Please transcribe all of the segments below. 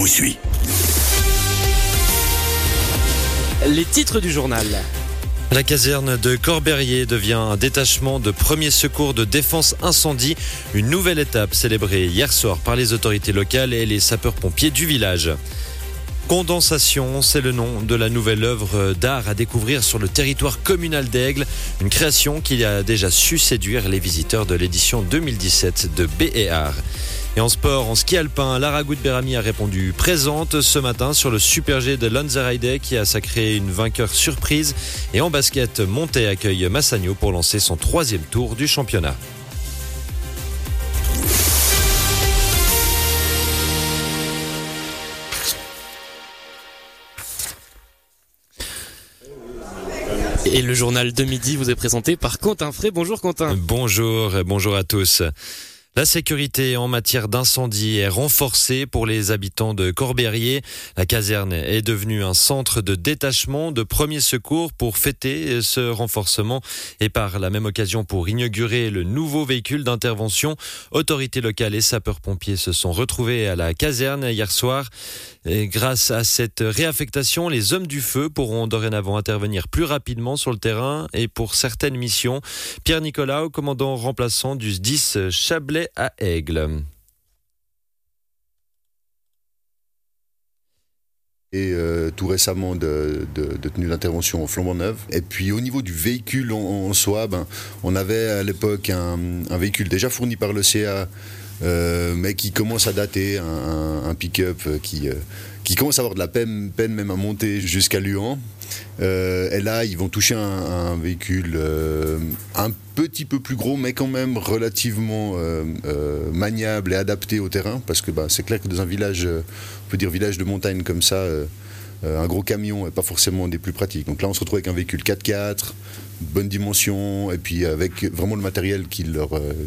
vous suit. Les titres du journal. La caserne de Corberrier devient un détachement de premier secours de défense incendie. Une nouvelle étape célébrée hier soir par les autorités locales et les sapeurs-pompiers du village. Condensation, c'est le nom de la nouvelle œuvre d'art à découvrir sur le territoire communal d'Aigle. Une création qui a déjà su séduire les visiteurs de l'édition 2017 de B&Art. Et en sport, en ski alpin, Lara Goudberami a répondu présente ce matin sur le Super G de Lanzarote qui a sacré une vainqueur surprise. Et en basket, Montet accueille Massagno pour lancer son 3e tour du championnat. Et le journal de midi vous est présenté par Quentin Frey. Bonjour Quentin. Bonjour à tous. La sécurité en matière d'incendie est renforcée pour les habitants de Corberrier. La caserne est devenue un centre de détachement de premier secours pour fêter ce renforcement et par la même occasion pour inaugurer le nouveau véhicule d'intervention. Autorités locales et sapeurs-pompiers se sont retrouvés à la caserne hier soir. Et grâce à cette réaffectation, les hommes du feu pourront dorénavant intervenir plus rapidement sur le terrain et pour certaines missions. Pierre Nicolas, commandant remplaçant du SDIS Chablais à Aigle. Et tout récemment de tenue d'intervention en flambant neuve. Et puis au niveau du véhicule en soi, on avait à l'époque un véhicule déjà fourni par le CA, mais qui commence à dater, un pick-up qui commence à avoir de la peine même à monter jusqu'à Luan. Et là, ils vont toucher un véhicule un petit peu plus gros, mais quand même relativement maniable et adapté au terrain, parce que c'est clair que dans un village, on peut dire village de montagne comme ça, un gros camion n'est pas forcément des plus pratiques. Donc là, on se retrouve avec un véhicule 4x4, bonne dimension, et puis avec vraiment le matériel qui leur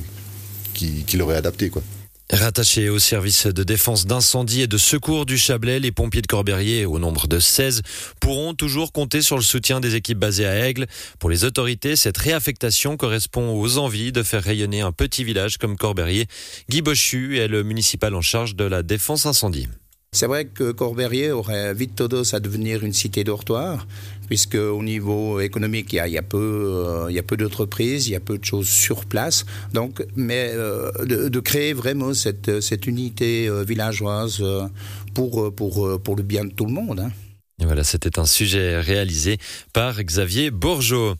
est adapté, quoi. Rattachés au service de défense d'incendie et de secours du Chablais, les pompiers de Corberrier, au nombre de 16, pourront toujours compter sur le soutien des équipes basées à Aigle. Pour les autorités, cette réaffectation correspond aux envies de faire rayonner un petit village comme Corberrier. Guy Bochu est le municipal en charge de la défense incendie. C'est vrai que Corberrier aurait vite tendance à devenir une cité dortoir, puisque au niveau économique, il y a peu d'entreprises, il y a peu de choses sur place. Donc, mais de créer vraiment cette unité villageoise pour le bien de tout le monde. Hein. Et voilà, c'était un sujet réalisé par Xavier Bourgeot.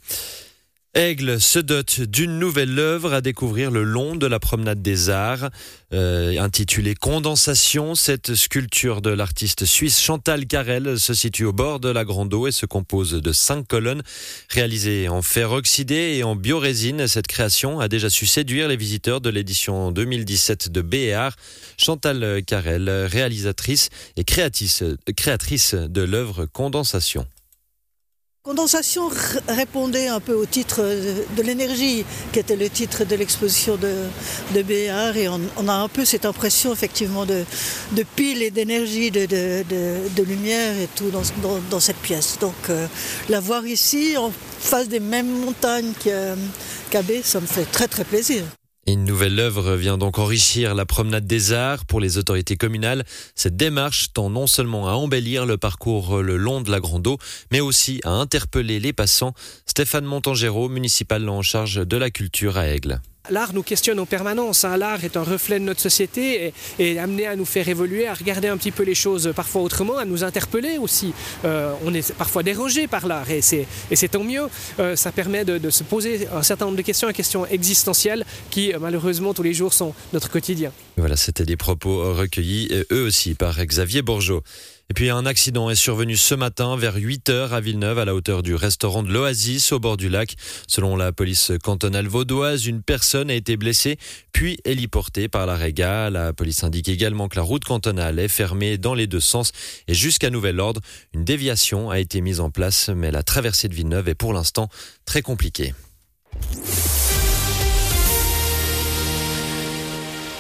Aigle se dote d'une nouvelle œuvre à découvrir le long de la promenade des Arts, intitulée Condensation. Cette sculpture de l'artiste suisse Chantal Carrel se situe au bord de la Grande Eau et se compose de 5 colonnes réalisées en fer oxydé et en biorésine. Cette création a déjà su séduire les visiteurs de l'édition 2017 de B&Art. Chantal Carrel, réalisatrice et créatrice de l'œuvre Condensation. Condensation répondait un peu au titre de l'énergie, qui était le titre de l'exposition de B&Art, et on a un peu cette impression effectivement de pile et d'énergie, de lumière et tout dans cette pièce. Donc la voir ici, en face des mêmes montagnes qu'à B, ça me fait très très plaisir. Une nouvelle œuvre vient donc enrichir la promenade des Arts pour les autorités communales. Cette démarche tend non seulement à embellir le parcours le long de la Grande Eau, mais aussi à interpeller les passants. Stéphane Montangero, municipal en charge de la culture à Aigle. L'art nous questionne en permanence. L'art est un reflet de notre société et amené à nous faire évoluer, à regarder un petit peu les choses parfois autrement, à nous interpeller aussi. On est parfois dérangé par l'art et c'est tant mieux. Ça permet de se poser un certain nombre de questions existentielles qui malheureusement tous les jours sont notre quotidien. Voilà, c'était des propos recueillis eux aussi par Xavier Bourgeot. Et puis un accident est survenu ce matin vers 8h à Villeneuve à la hauteur du restaurant de l'Oasis au bord du lac. Selon la police cantonale vaudoise, une personne a été blessée puis héliportée par la Réga. La police indique également que la route cantonale est fermée dans les deux sens et jusqu'à nouvel ordre, une déviation a été mise en place mais la traversée de Villeneuve est pour l'instant très compliquée.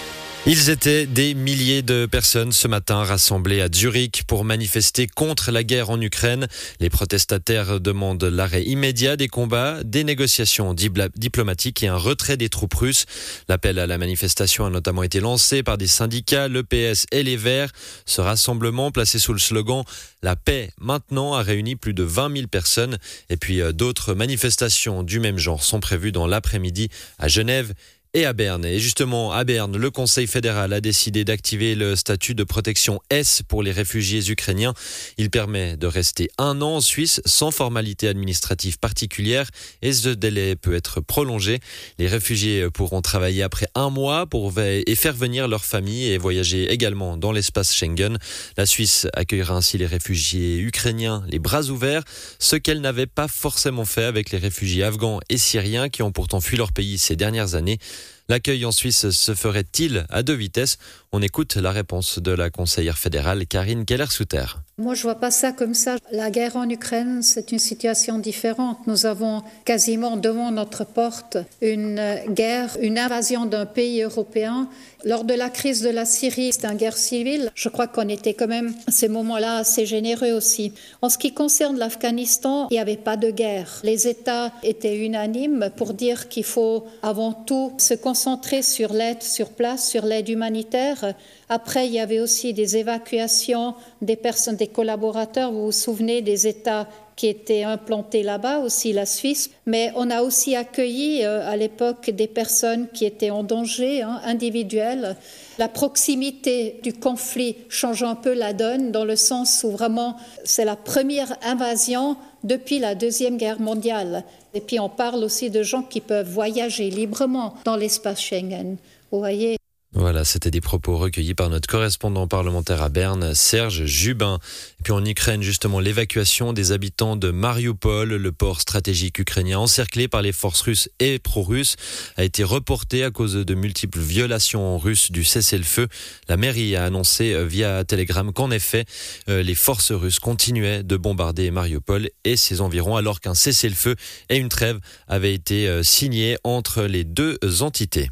Ils étaient des milliers de personnes ce matin rassemblées à Zurich pour manifester contre la guerre en Ukraine. Les protestataires demandent l'arrêt immédiat des combats, des négociations diplomatiques et un retrait des troupes russes. L'appel à la manifestation a notamment été lancé par des syndicats, le PS et les Verts. Ce rassemblement, placé sous le slogan « La paix maintenant », a réuni plus de 20 000 personnes. Et puis d'autres manifestations du même genre sont prévues dans l'après-midi à Genève et à Berne. Et justement, à Berne, le Conseil fédéral a décidé d'activer le statut de protection S pour les réfugiés ukrainiens. Il permet de rester 1 an en Suisse sans formalité administrative particulière et ce délai peut être prolongé. Les réfugiés pourront travailler après 1 mois et faire venir leur famille et voyager également dans l'espace Schengen. La Suisse accueillera ainsi les réfugiés ukrainiens les bras ouverts, ce qu'elle n'avait pas forcément fait avec les réfugiés afghans et syriens qui ont pourtant fui leur pays ces dernières années. L'accueil en Suisse se ferait-il à 2 vitesses ? On écoute la réponse de la conseillère fédérale Karine Keller-Souter. Moi, je vois pas ça comme ça. La guerre en Ukraine, c'est une situation différente. Nous avons quasiment devant notre porte une guerre, une invasion d'un pays européen. Lors de la crise de la Syrie, c'était une guerre civile. Je crois qu'on était quand même, à ces moments-là, assez généreux aussi. En ce qui concerne l'Afghanistan, il n'y avait pas de guerre. Les États étaient unanimes pour dire qu'il faut avant tout se concentrer sur l'aide sur place, sur l'aide humanitaire. Après, il y avait aussi des évacuations des personnes, des collaborateurs. Vous vous souvenez des États qui étaient implantés là-bas, aussi la Suisse. Mais on a aussi accueilli à l'époque des personnes qui étaient en danger individuel. La proximité du conflit change un peu la donne dans le sens où vraiment c'est la première invasion depuis la Deuxième Guerre mondiale. Et puis on parle aussi de gens qui peuvent voyager librement dans l'espace Schengen. Vous voyez ? Voilà, c'était des propos recueillis par notre correspondant parlementaire à Berne, Serge Jubin. Et puis en Ukraine, justement, l'évacuation des habitants de Mariupol, le port stratégique ukrainien encerclé par les forces russes et pro-russes, a été reportée à cause de multiples violations russes du cessez-le-feu. La mairie a annoncé via Telegram qu'en effet, les forces russes continuaient de bombarder Mariupol et ses environs alors qu'un cessez-le-feu et une trêve avaient été signés entre les deux entités.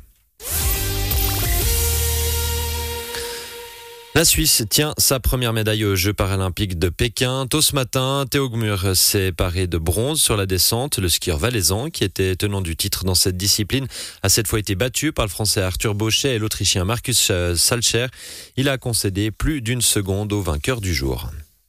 La Suisse tient sa première médaille aux Jeux paralympiques de Pékin. Tôt ce matin, Théo Gmür s'est paré de bronze sur la descente. Le skieur valaisan, qui était tenant du titre dans cette discipline, a cette fois été battu par le Français Arthur Bauchet et l'Autrichien Markus Salcher. Il a concédé plus d'1 seconde au vainqueur du jour.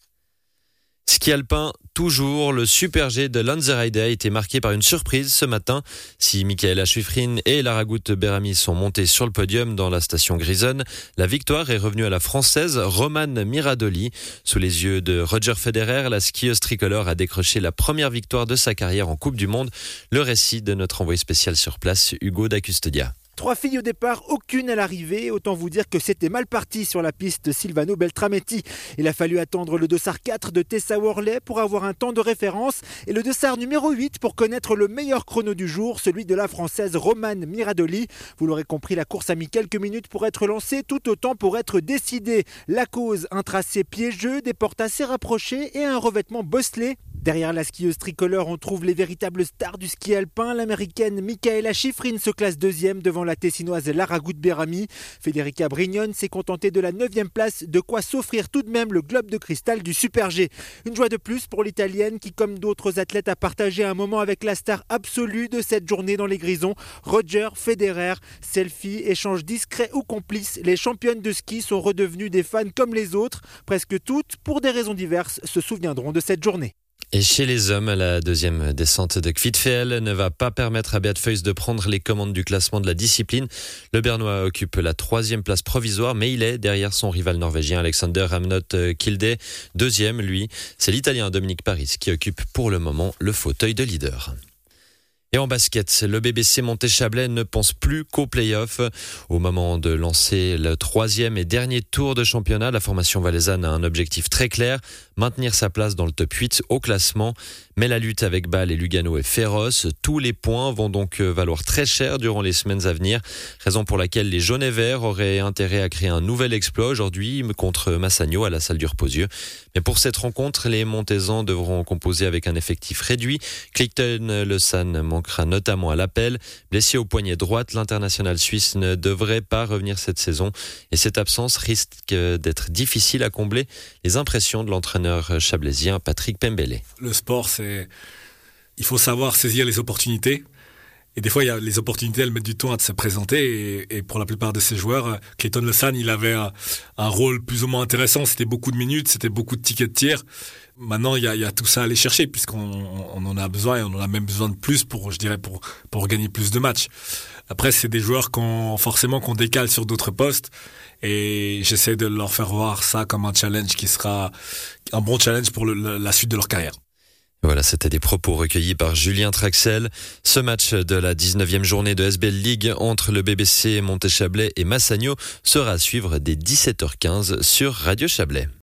Ski alpin, toujours, le Super G de Lanzarote a été marqué par une surprise ce matin. Si Michaela Schifrin et Lara Gut-Beramy sont montés sur le podium dans la station Grisonne, la victoire est revenue à la Française Romane Miradoli. Sous les yeux de Roger Federer, la skieuse tricolore a décroché la première victoire de sa carrière en Coupe du Monde. Le récit de notre envoyé spécial sur place, Hugo da Custodia. 3 filles au départ, aucune à l'arrivée. Autant vous dire que c'était mal parti sur la piste de Silvano Beltrametti. Il a fallu attendre le dossard 4 de Tessa Worley pour avoir un temps de référence et le dossard numéro 8 pour connaître le meilleur chrono du jour, celui de la Française Romane Miradoli. Vous l'aurez compris, la course a mis quelques minutes pour être lancée, tout autant pour être décidée. La cause, un tracé piégeux, des portes assez rapprochées et un revêtement bosselé. Derrière la skieuse tricolore, on trouve les véritables stars du ski alpin. L'américaine Michaela Schifrin se classe 2e devant la tessinoise Lara Gut-Beramy. Federica Brignone s'est contentée de la 9e place, de quoi s'offrir tout de même le globe de cristal du Super G. Une joie de plus pour l'Italienne qui, comme d'autres athlètes, a partagé un moment avec la star absolue de cette journée dans les Grisons, Roger Federer. Selfie, échange discret ou complice, les championnes de ski sont redevenues des fans comme les autres. Presque toutes, pour des raisons diverses, se souviendront de cette journée. Et chez les hommes, la deuxième descente de Kvitfjell ne va pas permettre à Beat Feuz de prendre les commandes du classement de la discipline. Le Bernois occupe la 3e place provisoire, mais il est derrière son rival norvégien Alexander Amnott Kilde. 2e, lui, c'est l'Italien Dominique Paris qui occupe pour le moment le fauteuil de leader. Et en basket, le BBC Monté-Chablais ne pense plus qu'aux play-offs. Au moment de lancer le 3e et dernier tour de championnat, la formation valaisanne a un objectif très clair, maintenir sa place dans le top 8 au classement. Mais la lutte avec Bâle et Lugano est féroce. Tous les points vont donc valoir très cher durant les semaines à venir. Raison pour laquelle les jaunes et verts auraient intérêt à créer un nouvel exploit aujourd'hui contre Massagno à la salle du Reposieux. Mais pour cette rencontre, les Montaisans devront composer avec un effectif réduit. Clayton Lausanne manque manquera notamment à l'appel. Blessé au poignet droite, l'international suisse ne devrait pas revenir cette saison et cette absence risque d'être difficile à combler. Les impressions de l'entraîneur chablaisien Patrick Pembele. Le sport, il faut savoir saisir les opportunités. Et des fois, les opportunités, elles mettent du temps à se présenter. Et pour la plupart de ces joueurs, Clayton Lessane, il avait un rôle plus ou moins intéressant. C'était beaucoup de minutes, c'était beaucoup de tickets de tir. Maintenant, il y a tout ça à aller chercher, puisqu'on en a besoin, et on en a même besoin de plus pour gagner plus de matchs. Après, c'est des joueurs qu'on décale sur d'autres postes. Et j'essaie de leur faire voir ça comme un challenge qui sera un bon challenge pour la suite de leur carrière. Voilà, c'était des propos recueillis par Julien Traxel. Ce match de la 19e journée de SBL League entre le BBC Montéchablais et Massagno sera à suivre dès 17h15 sur Radio Chablais.